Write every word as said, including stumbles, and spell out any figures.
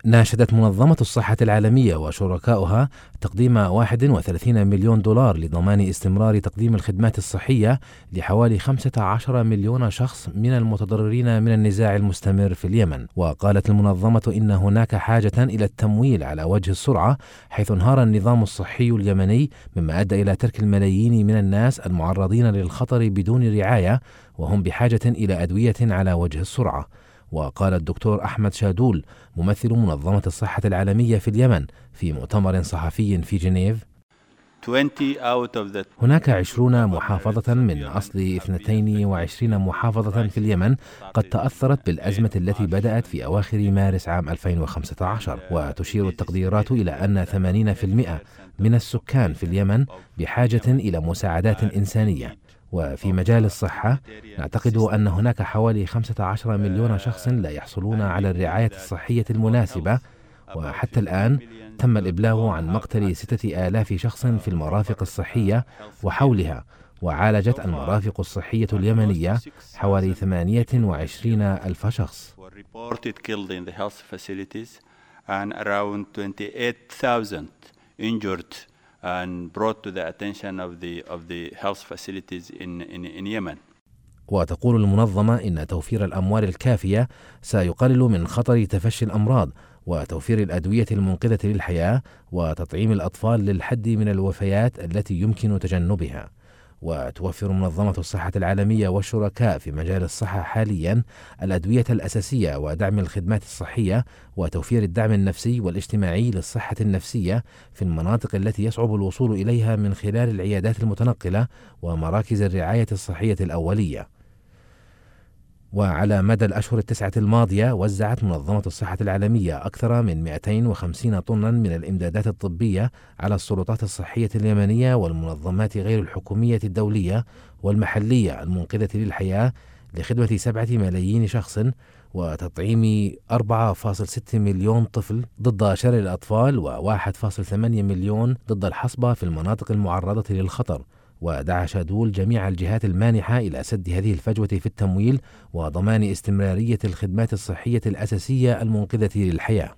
ناشدت منظمة الصحة العالمية وشركاؤها تقديم واحد وثلاثين مليون دولار لضمان استمرار تقديم الخدمات الصحية لحوالي خمسة عشر مليون شخص من المتضررين من النزاع المستمر في اليمن. وقالت المنظمة إن هناك حاجة إلى التمويل على وجه السرعة، حيث انهار النظام الصحي اليمني مما أدى إلى ترك الملايين من الناس المعرضين للخطر بدون رعاية، وهم بحاجة إلى أدوية على وجه السرعة. وقال الدكتور أحمد شادول ممثل منظمة الصحة العالمية في اليمن في مؤتمر صحفي في جنيف: هناك عشرون محافظة من أصل اثنتين وعشرين محافظة في اليمن قد تأثرت بالأزمة التي بدأت في أواخر مارس عام ألفين وخمسة عشر، وتشير التقديرات إلى أن ثمانين بالمئة من السكان في اليمن بحاجة إلى مساعدات إنسانية. وفي مجال الصحة نعتقد أن هناك حوالي خمسة عشر مليون شخص لا يحصلون على الرعاية الصحية المناسبة، وحتى الآن تم الإبلاغ عن مقتل ستة آلاف شخص في المرافق الصحية وحولها، وعالجت المرافق الصحية اليمنية حوالي ثمانية وعشرين ألف شخص. and brought to the attention of the of the health facilities in in in Yemen. وتقول المنظمة إن توفير الأموال الكافية سيقلل من خطر تفشي الأمراض، وتوفير الأدوية المنقذة للحياة، وتطعيم الأطفال للحد من الوفيات التي يمكن تجنبها. وتوفر منظمة الصحة العالمية والشركاء في مجال الصحة حاليا الأدوية الأساسية ودعم الخدمات الصحية وتوفير الدعم النفسي والاجتماعي للصحة النفسية في المناطق التي يصعب الوصول إليها من خلال العيادات المتنقلة ومراكز الرعاية الصحية الأولية. وعلى مدى الأشهر التسعة الماضية وزعت منظمة الصحة العالمية أكثر من مئتين وخمسين طنا من الإمدادات الطبية على السلطات الصحية اليمنية والمنظمات غير الحكومية الدولية والمحلية المنقذة للحياة لخدمة سبعة ملايين شخص وتطعيم أربعة فاصلة ستة مليون طفل ضد شلل الأطفال وواحد فاصلة ثمانية مليون ضد الحصبة في المناطق المعرضة للخطر. ودعا شادول جميع الجهات المانحة إلى سد هذه الفجوة في التمويل وضمان استمرارية الخدمات الصحية الأساسية المنقذة للحياة.